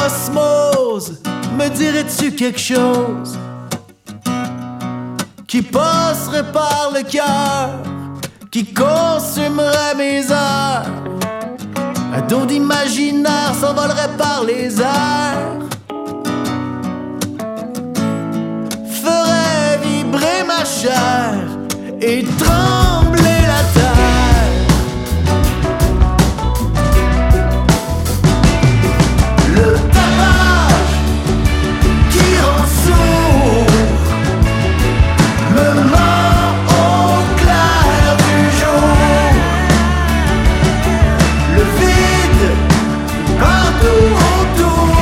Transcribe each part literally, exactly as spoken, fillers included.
Osmose, me dirais-tu quelque chose qui passerait par le cœur, qui consumerait mes heures? Un don d'imaginaire s'envolerait par les airs, ferait vibrer ma chair et trembler la terre. Le tapage qui rend sourd me ment au clair du jour. Le vide partout autour,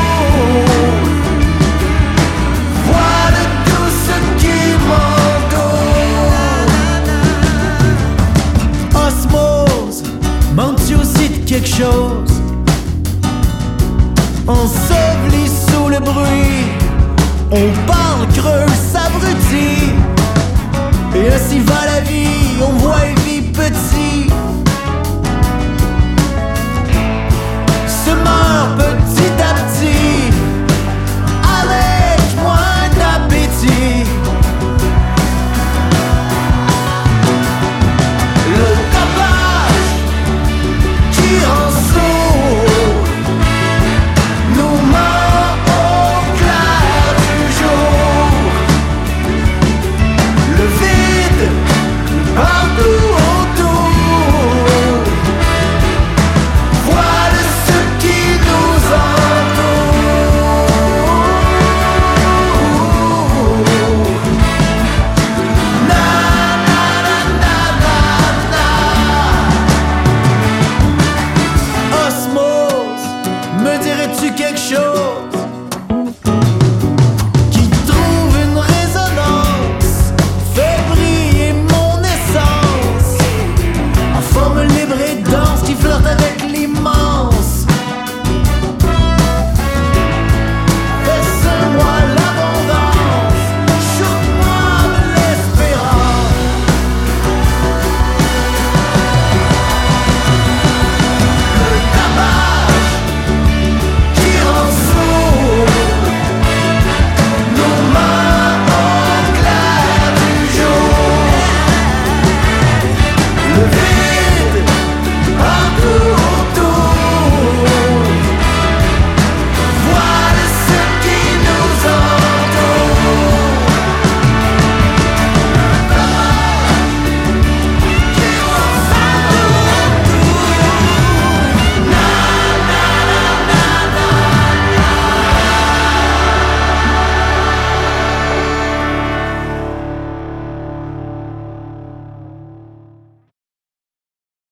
voilà tout ce qui m'entoure. Osmose, manques-tu aussi de quelque chose? Enseveli sous le bruit, on parle creux, s'abrutit, et ainsi va la